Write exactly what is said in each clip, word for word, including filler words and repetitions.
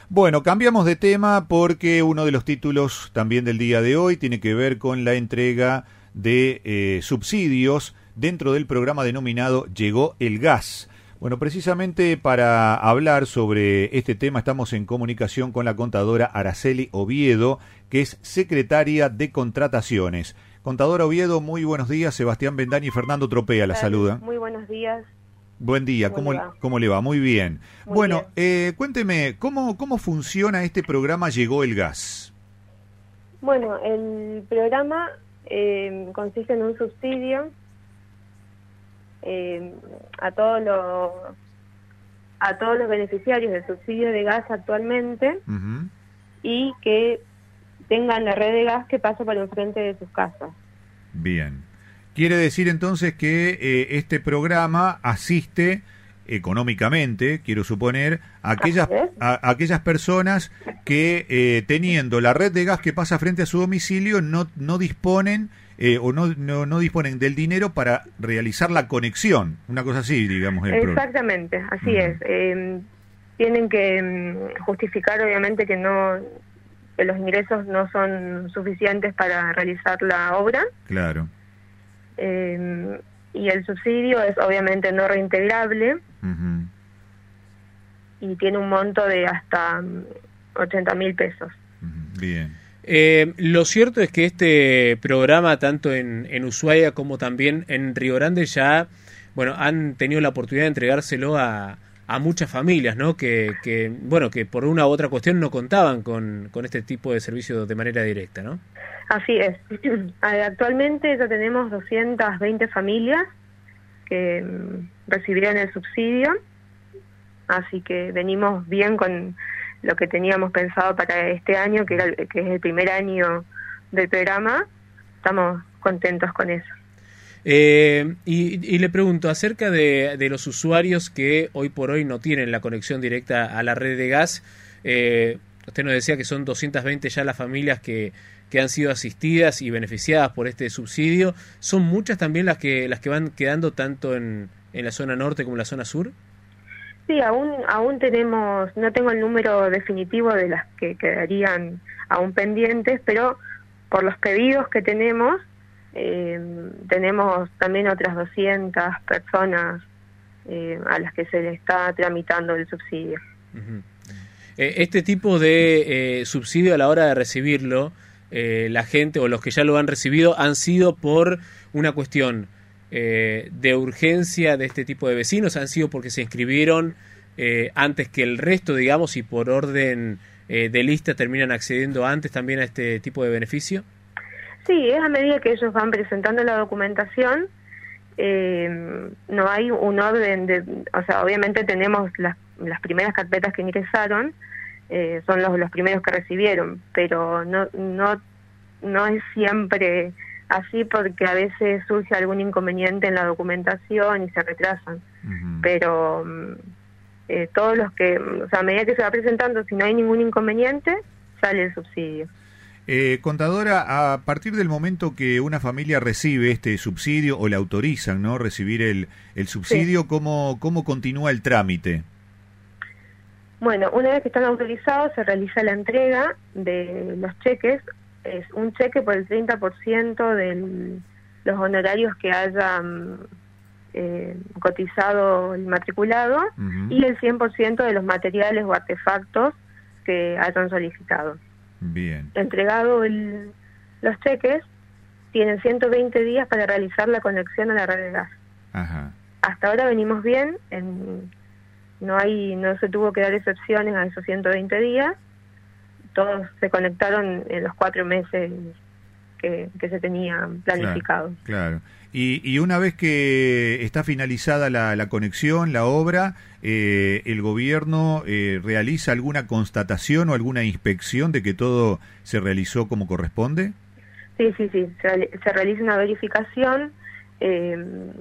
Bueno, cambiamos de tema porque uno de los títulos también del día de hoy tiene que ver con la entrega de eh, subsidios dentro del programa denominado Llegó el Gas. Bueno, precisamente para hablar sobre este tema estamos en comunicación con la contadora Araceli Oviedo, que es secretaria de Contrataciones. Contadora Oviedo, muy buenos días. Sebastián Bendaña y Fernando Tropea la saludan. Muy buenos días. Buen día, ¿cómo, ¿cómo le va? Muy bien. Muy bueno, bien. Eh, cuénteme, ¿cómo, ¿cómo funciona este programa Llegó el Gas? Bueno, el programa eh, consiste en un subsidio eh, a todos los a todos los beneficiarios del subsidio de gas actualmente Uh-huh. y que tengan la red de gas que pasa por enfrente de sus casas. Bien. Quiere decir entonces que eh, este programa asiste económicamente, quiero suponer, a aquellas, a, a aquellas personas que eh, teniendo la red de gas que pasa frente a su domicilio no, no disponen eh, o no, no, no disponen del dinero para realizar la conexión, una cosa así, digamos. El Exactamente, pro... así uh-huh. es. Eh, tienen que um, justificar obviamente que no que los ingresos no son suficientes para realizar la obra. Claro. Eh, y el subsidio es obviamente no reintegrable Uh-huh. y tiene un monto de hasta ochenta mil pesos. Uh-huh. Bien. Eh, lo cierto es que este programa, tanto en, en Ushuaia como también en Río Grande, ya bueno han tenido la oportunidad de entregárselo a, a muchas familias, ¿no? Que, que bueno que por una u otra cuestión no contaban con, con este tipo de servicio de manera directa, ¿no? Así es. Actualmente ya tenemos doscientas veinte familias que um, recibieron el subsidio, así que venimos bien con lo que teníamos pensado para este año, que, era, que es el primer año del programa. Estamos contentos con eso. Eh, y, y le pregunto acerca de, de los usuarios que hoy por hoy no tienen la conexión directa a la red de gas. Eh, usted nos decía que son doscientas veinte ya las familias que que han sido asistidas y beneficiadas por este subsidio. ¿Son muchas también las que las que van quedando tanto en, en la zona norte como en la zona sur? Sí, aún aún tenemos, no tengo el número definitivo de las que quedarían aún pendientes, pero por los pedidos que tenemos, eh, tenemos también otras doscientas personas eh, a las que se le está tramitando el subsidio. Uh-huh. Eh, este tipo de eh, subsidio, a la hora de recibirlo, Eh, la gente o los que ya lo han recibido han sido por una cuestión eh, de urgencia de este tipo de vecinos, han sido porque se inscribieron eh, antes que el resto, digamos, y por orden eh, de lista terminan accediendo antes también a este tipo de beneficio. Sí, es a medida que ellos van presentando la documentación, eh, no hay un orden de, o sea, obviamente tenemos las, las primeras carpetas que ingresaron. Eh, son los, los primeros que recibieron, pero no no no es siempre así porque a veces surge algún inconveniente en la documentación y se retrasan. Uh-huh. Pero eh, todos los que, o sea, a medida que se va presentando, si no hay ningún inconveniente, sale el subsidio. Eh, contadora, a partir del momento que una familia recibe este subsidio o le autorizan, ¿no?, recibir el, el subsidio, sí. ¿cómo, ¿cómo continúa el trámite? Bueno, una vez que están autorizados se realiza la entrega de los cheques. Es un cheque por el treinta por ciento de los honorarios que hayan eh, cotizado el matriculado uh-huh. y el cien por ciento de los materiales o artefactos que hayan solicitado. Bien. Entregado el, los cheques, tienen ciento veinte días para realizar la conexión a la red de gas. Ajá. Hasta ahora venimos bien, en... No hay, no se tuvo que dar excepciones a esos ciento veinte días. Todos se conectaron en los cuatro meses que, que se tenían planificados. Claro, claro. Y, y una vez que está finalizada la, la conexión, la obra, eh, ¿el gobierno eh, realiza alguna constatación o alguna inspección de que todo se realizó como corresponde? Sí, sí, sí. Se, se realiza una verificación eh,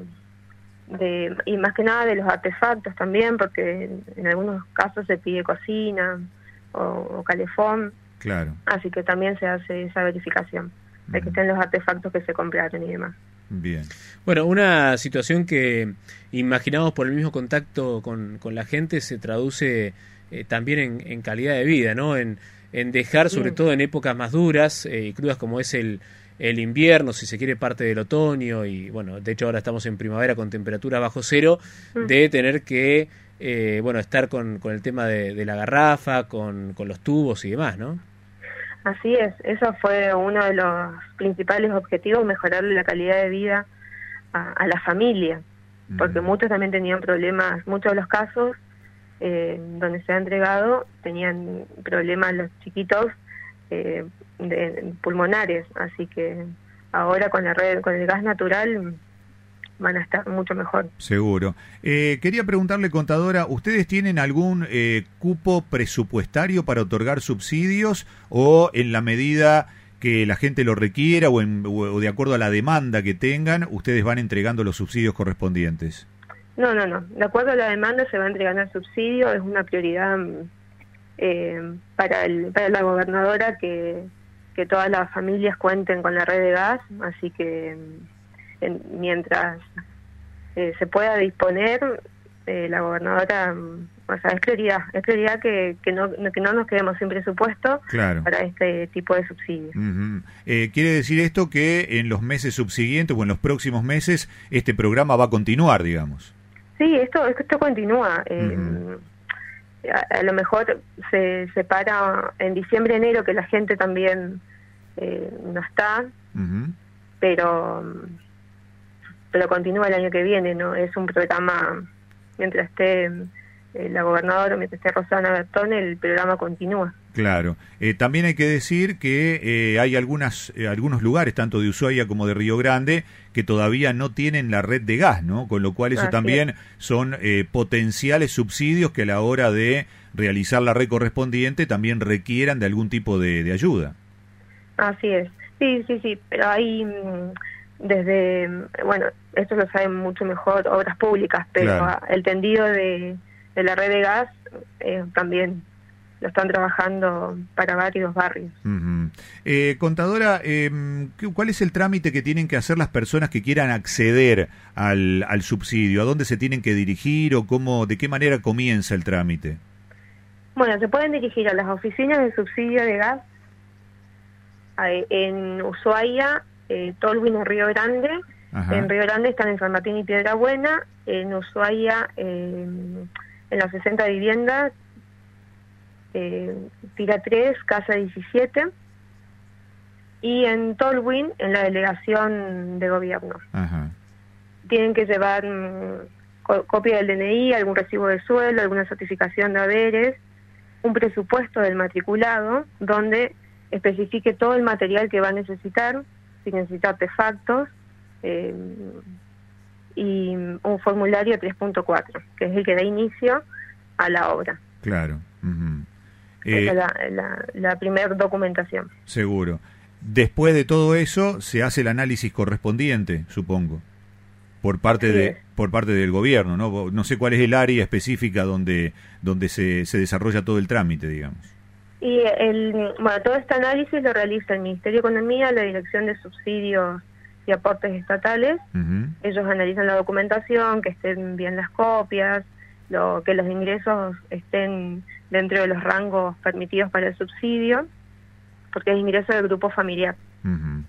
de, y más que nada de los artefactos también, porque en, en algunos casos se pide cocina o, o calefón. Claro. Así que también se hace esa verificación de que estén los artefactos que se compraron y demás. Bien. Bueno, una situación que imaginamos por el mismo contacto con, con la gente se traduce eh, también en, en calidad de vida, ¿no? En, en dejar, sobre todo en épocas más duras eh, y crudas como es el, el invierno, si se quiere parte del otoño, y bueno, de hecho ahora estamos en primavera con temperaturas bajo cero, de tener que, eh, bueno, estar con, con el tema de, de la garrafa, con, con los tubos y demás, ¿no? Así es, eso fue uno de los principales objetivos, mejorarle la calidad de vida a, a la familia, porque mm. muchos también tenían problemas, muchos de los casos eh, donde se ha entregado tenían problemas los chiquitos eh, de, pulmonares, así que ahora con la red, con el gas natural van a estar mucho mejor. Seguro. Eh, quería preguntarle, contadora, ¿ustedes tienen algún eh, cupo presupuestario para otorgar subsidios o en la medida que la gente lo requiera o, en, o de acuerdo a la demanda que tengan, ustedes van entregando los subsidios correspondientes? No, no, no. De acuerdo a la demanda se va entregando el subsidio, es una prioridad eh, para, el, para la gobernadora que, que todas las familias cuenten con la red de gas, así que en, mientras eh, se pueda disponer, eh, la gobernadora, o sea, es prioridad, es prioridad que, que, no, que no nos quedemos sin presupuesto claro. para este tipo de subsidios. Uh-huh. eh, ¿Quiere decir esto que en los meses subsiguientes o en los próximos meses este programa va a continuar, digamos? Sí, esto esto continúa. Eh, uh-huh. a, a lo mejor se separa en diciembre, enero, que la gente también eh, no está, uh-huh. pero pero continúa el año que viene, ¿no? Es un programa, mientras esté eh, la gobernadora, mientras esté Rosana Bertone, el programa continúa. Claro. Eh, también hay que decir que eh, hay algunas eh, algunos lugares, tanto de Ushuaia como de Río Grande, que todavía no tienen la red de gas, ¿no? Con lo cual eso Así también es. son eh, potenciales subsidios que a la hora de realizar la red correspondiente también requieran de algún tipo de, de ayuda. Así es. Sí, sí, sí, pero hay... desde, bueno, esto lo saben mucho mejor Obras Públicas, pero claro. el tendido de, de la red de gas eh, también lo están trabajando para varios barrios. Uh-huh. eh, contadora, eh, ¿cuál es el trámite que tienen que hacer las personas que quieran acceder al, al subsidio? ¿A dónde se tienen que dirigir o cómo, de qué manera comienza el trámite? Bueno, se pueden dirigir a las oficinas de subsidio de gas en Ushuaia, Eh, Tolwyn en Río Grande. Ajá. En Río Grande están en San Martín y Piedra Buena, en Ushuaia eh, en las sesenta viviendas, eh, Tira tres, Casa diecisiete, y en Tolwyn en la delegación de gobierno. Ajá. Tienen que llevar um, co- copia del D N I, algún recibo de sueldo, alguna certificación de haberes, un presupuesto del matriculado donde especifique todo el material que va a necesitar, si necesita artefactos, eh, y un formulario tres punto cuatro, que es el que da inicio a la obra. Claro. Uh-huh. Esa es la, la, la primera documentación. Seguro. Después de todo eso, se hace el análisis correspondiente, supongo, por parte sí. de por parte del gobierno, ¿no? No sé cuál es el área específica donde donde se, se desarrolla todo el trámite, digamos. Y el, bueno, todo este análisis lo realiza el Ministerio de Economía, la Dirección de Subsidios y Aportes Estatales. Uh-huh. Ellos analizan la documentación, que estén bien las copias, lo, que los ingresos estén dentro de los rangos permitidos para el subsidio, porque es ingreso del grupo familiar. Uh-huh.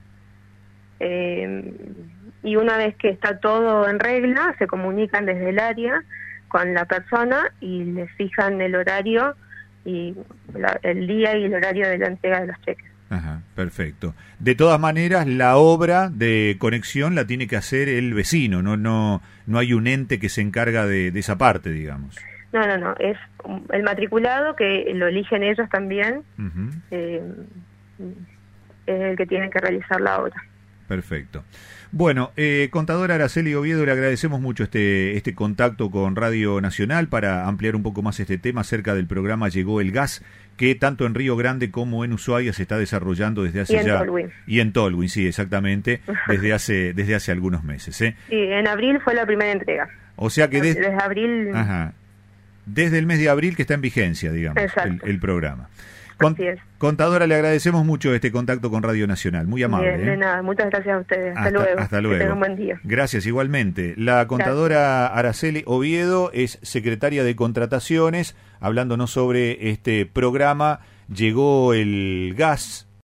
Eh, y una vez que está todo en regla, se comunican desde el área con la persona y le fijan el horario y la, el día y el horario de la entrega de los cheques. Ajá, perfecto. De todas maneras, la obra de conexión la tiene que hacer el vecino, no no no hay un ente que se encarga de, de esa parte, digamos. No, no, no, es el matriculado que lo eligen ellos también, uh-huh. eh, es el que tiene que realizar la obra. Perfecto. Bueno, eh, contadora Araceli Oviedo, le agradecemos mucho este este contacto con Radio Nacional para ampliar un poco más este tema acerca del programa Llegó el Gas, que tanto en Río Grande como en Ushuaia se está desarrollando desde hace y en ya... Tolwyn. Y en Tolwyn, sí, exactamente, desde hace desde hace algunos meses. ¿eh? Sí, en abril fue la primera entrega. O sea que des... desde abril... Ajá. Desde el mes de abril que está en vigencia, digamos, el, el programa. Con, Así es. Contadora, le agradecemos mucho este contacto con Radio Nacional, muy amable. Bien, de ¿eh? nada, muchas gracias a ustedes. Hasta, Hasta, luego. hasta luego. Que tengan un buen día. Gracias, igualmente. La contadora Araceli Oviedo es secretaria de Contrataciones, hablándonos sobre este programa. Llegó el gas